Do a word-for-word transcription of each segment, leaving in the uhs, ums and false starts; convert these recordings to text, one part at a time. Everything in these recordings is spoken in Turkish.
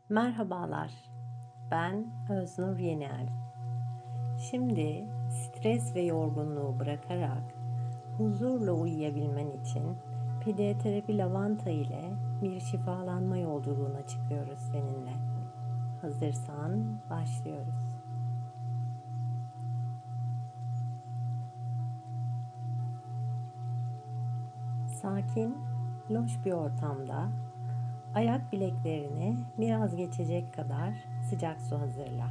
Merhabalar, ben Öznur Yenel. Şimdi stres ve yorgunluğu bırakarak huzurla uyuyabilmen için pediaterapi lavanta ile bir şifalanma yolculuğuna çıkıyoruz seninle. Hazırsan başlıyoruz. Sakin, loş bir ortamda ayak bileklerini biraz geçecek kadar sıcak su hazırla.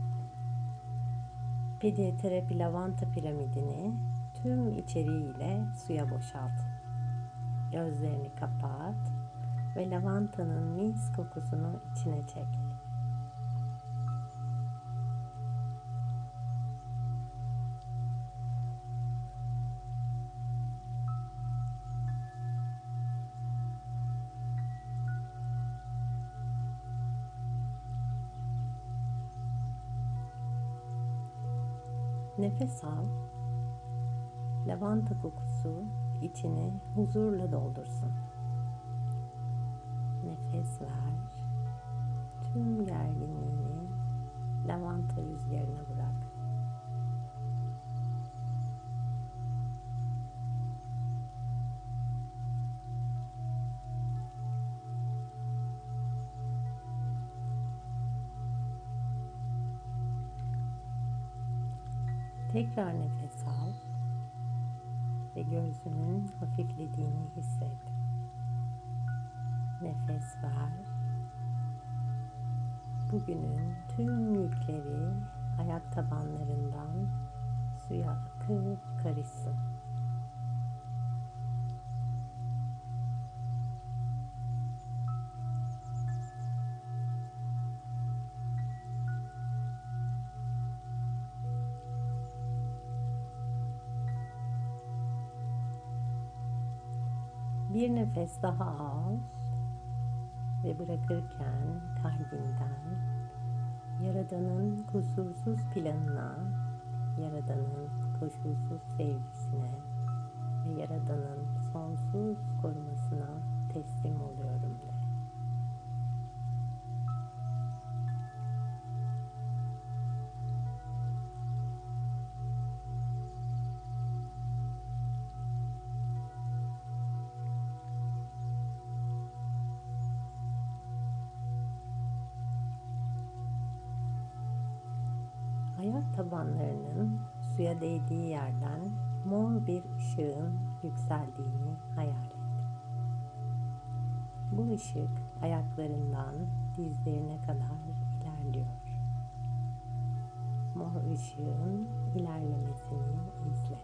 Pediaterapi lavanta piramidini tüm içeriğiyle suya boşalt. Gözlerini kapat ve lavantanın mis kokusunu içine çek. Nefes al. Lavanta kokusu içini huzurla doldursun. Nefes ver. Tüm gerginliğini lavanta rüzgarına bırak. Tekrar nefes al ve göğsünün hafiflediğini hisset. Nefes ver. Bugünün tüm yükleri ayak tabanlarından suya akıp karışsın. Bir nefes daha al ve bırakırken kalbinden Yaradan'ın kusursuz planına, Yaradan'ın koşulsuz sevgisine ve Yaradan'ın sonsuz korumasına teslim oluyorum de. Ayak tabanlarının suya değdiği yerden mor bir ışığın yükseldiğini hayal et. Bu ışık ayaklarından dizlerine kadar ilerliyor. Mor ışığın ilerlemesini izle.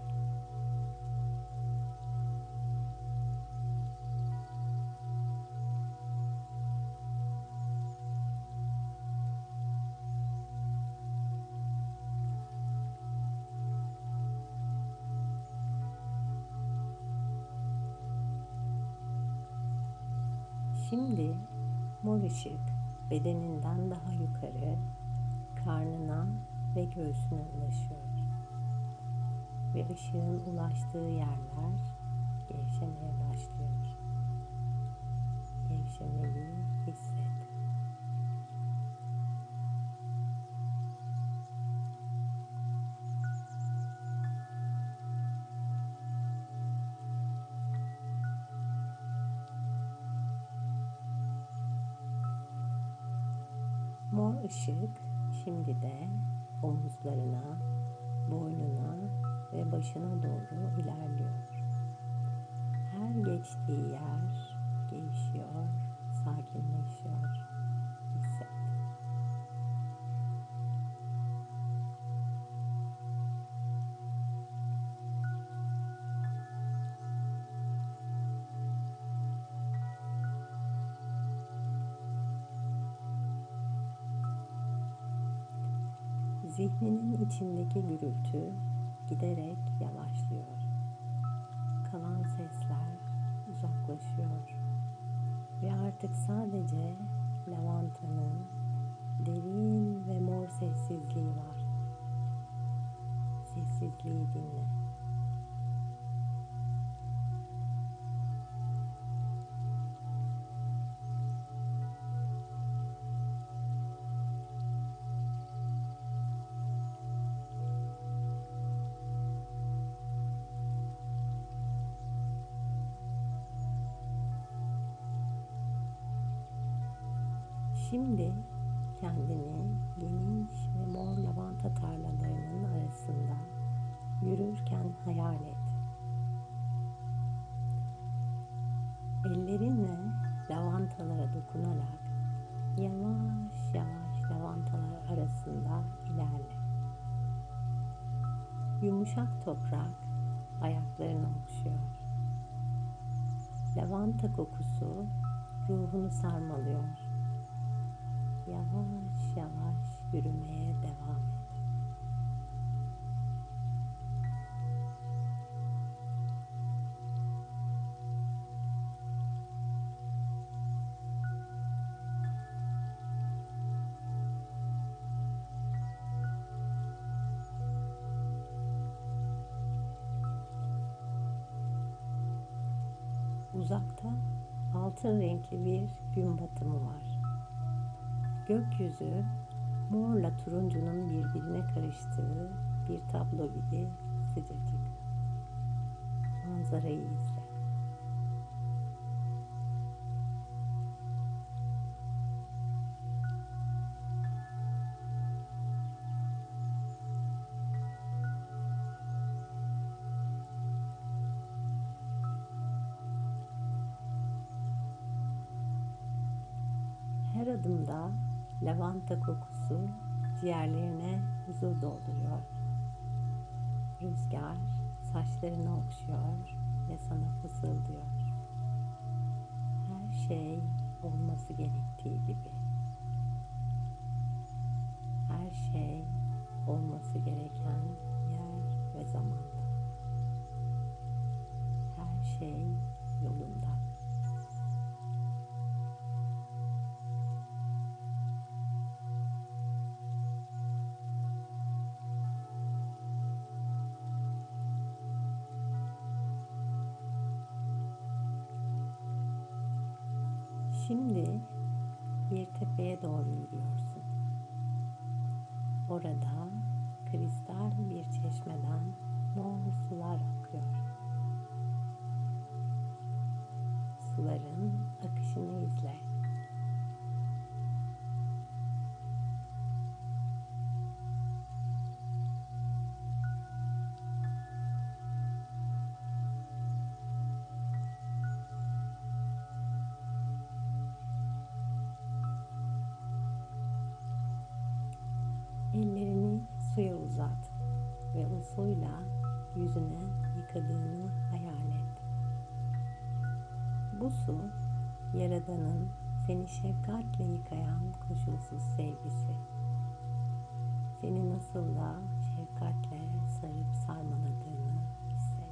Şimdi mor ışık bedeninden daha yukarı karnına ve göğsüne ulaşıyor. Ve ışığın ulaştığı yerler gevşemeye başlıyor. Gevşemeyi hisset. Mor ışık şimdi de omuzlarına, boynuna ve başına doğru ilerliyor. Her geçtiği yer gevşiyor, sakinleşiyor. Hisset. Zihninin içindeki gürültü giderek yavaşlıyor. Kalan sesler uzaklaşıyor ve artık sadece lavantanın derin ve mor sessizliği var. Sessizliği dinle. Şimdi kendini geniş ve mor lavanta tarlalarının arasında yürürken hayal et. Ellerinle lavantalara dokunarak yavaş yavaş lavantalar arasında ilerle. Yumuşak toprak ayaklarını okşuyor. Lavanta kokusu ruhunu sarmalıyor. Yavaş yavaş yürümeye devam et. Uzakta altın renkli bir gün batımı var. Gökyüzü morla turuncunun birbirine karıştığı bir tablo gibi sıcacık. Manzarayı izle. Her adımda lavanta kokusu ciğerlerine huzur dolduruyor. Rüzgar saçlarını okşuyor ve sana fısıldıyor. Her şey olması gerektiği gibi. Her şey olması gereken yer ve zamanda. Her şey yolunda. Şimdi bir tepeye doğru yürüyorsun. Orada kristal bir çeşmeden mor sular akıyor. Suların akışını izle. Ellerini suya uzat ve o suyla yüzüne yıkadığını hayal et. Bu su, Yaradan'ın seni şefkatle yıkayan koşulsuz sevgisi. Seni nasıl da şefkatle sarıp sarmaladığını hisset.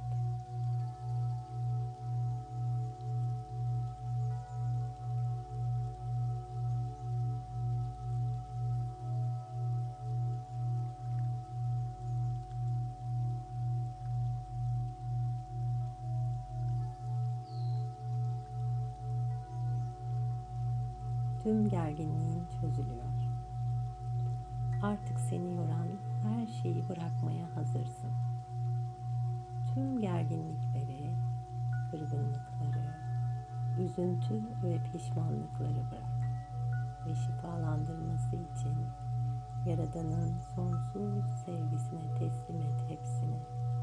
Tüm gerginliğin çözülüyor. Artık seni yoran her şeyi bırakmaya hazırsın. Tüm gerginlikleri, kırgınlıkları, üzüntü ve pişmanlıkları bırak. Ve şifalandırması için Yaradan'ın sonsuz sevgisine teslim et hepsini.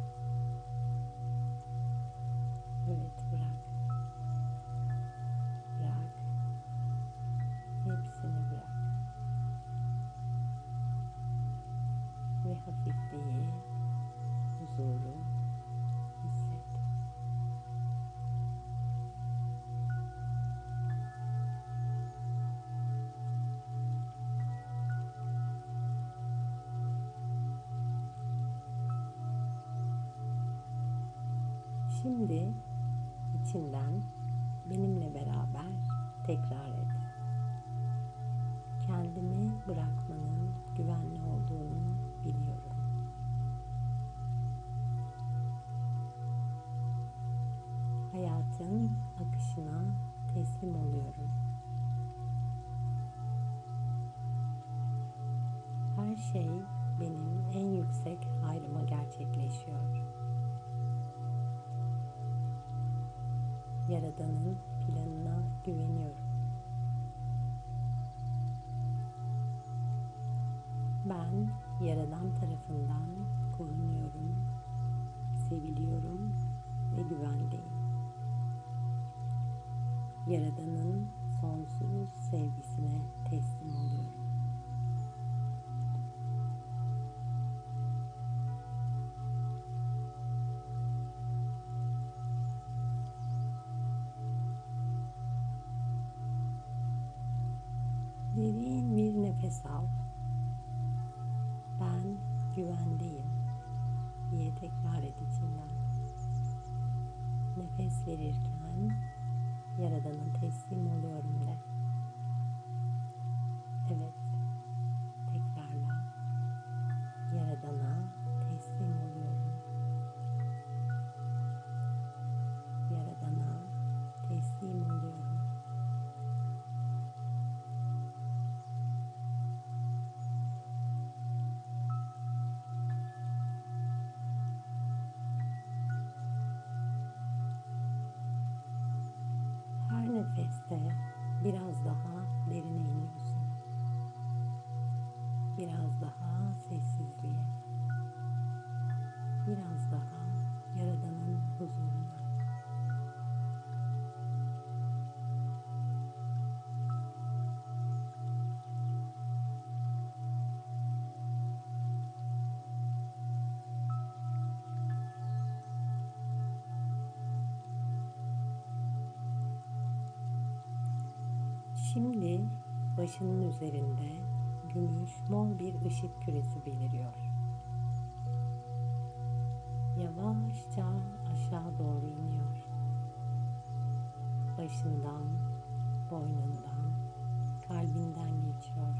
Evet, bırak. Bırak. Hepsini bırak. Ve hafifliği, huzuru hisset. Şimdi içinden benimle beraber tekrar et. Kendimi bırakmanın güvenli olduğunu biliyorum. Hayatın akışına teslim oluyorum. Her şey benim en yüksek hayrıma gerçekleşiyor. Yaradan'ın planına güveniyorum. Ben Yaradan tarafından korunuyorum, seviliyorum ve güvendeyim. Yaradan'ın sonsuz sevgisine teslim oluyorum. Derin bir nefes al. Ben güvendeyim diye tekrar et içinden. Nefes verirken Yaradan'a teslim oluyorum de. Evet, tekrarla. Yaradan'a teslim oluyorum. Yaradan'a teslim oluyorum. Her nefeste biraz daha derine iniyorsun. Biraz daha sessizliğe. Biraz daha Yaradan'ın huzuruna. Şimdi başının üzerinde gümüş mor bir ışık küresi beliriyor. Yavaşça aşağı doğru iniyor. Başından, boynundan, kalbinden geçiyor.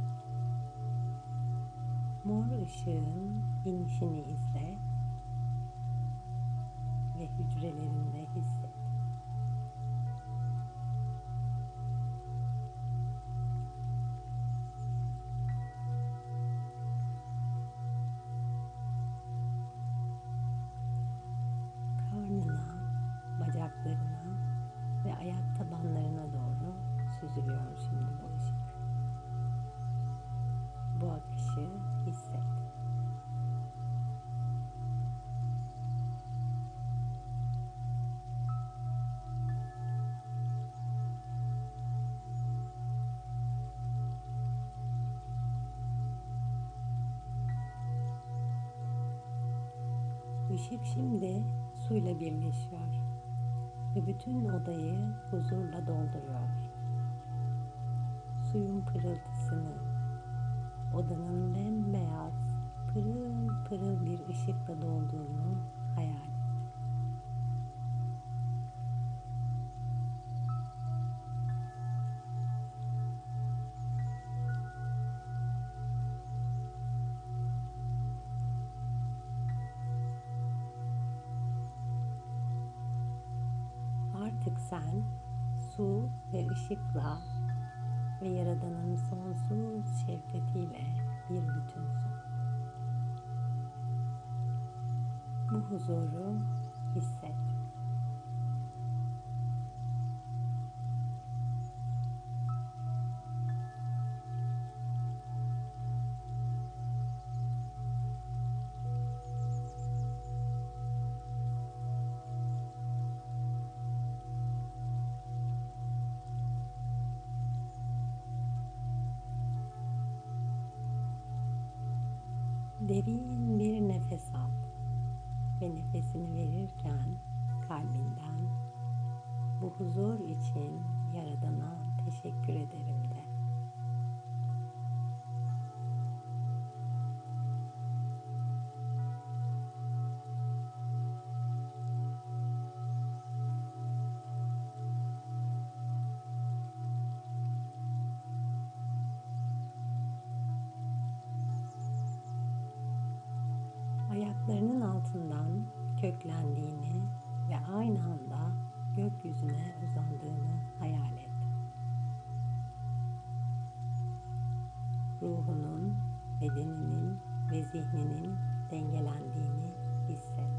Mor ışığın inişini izle ve hücrelerinde hisset. Bacaklarına ve ayak tabanlarına doğru süzülüyor şimdi bu ışık. Bu akışı hisset. Işık şimdi suyla birleşiyor ve bütün odayı huzurla dolduruyor. Suyun pırıltısını, odanın bembeyaz, pırıl pırıl bir ışıkla dolduğunu hayal et. Artık sen su ve ışıkla ve Yaradan'ın sonsuz şefkatiyle bir bütünsün. Bu huzuru hisset. Derin bir nefes al ve nefesini verirken kalbinden bu huzur için Yaradan'a teşekkür ederim de. Ayaklarının altından köklendiğini ve aynı anda gökyüzüne uzandığını hayal et. Ruhunun, bedeninin ve zihninin dengelendiğini hisset.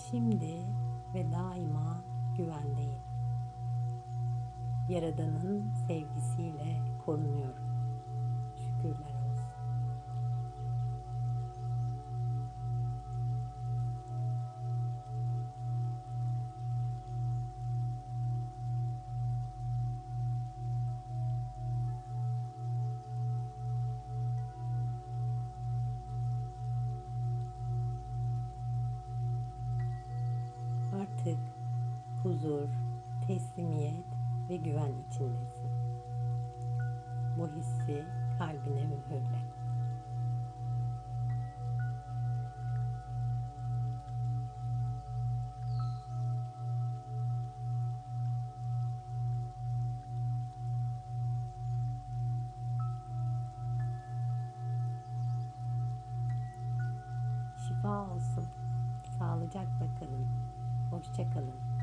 Şimdi ve daima güvendeyim. Yaradan'ın sevgisiyle korunuyorum. Şükürler olsun. Artık huzur, teslimiyet ve güven içindesin. Bu hissi kalbine mühürle. Şifa olsun. Sağlıcakla kalın. Hoşça kalın.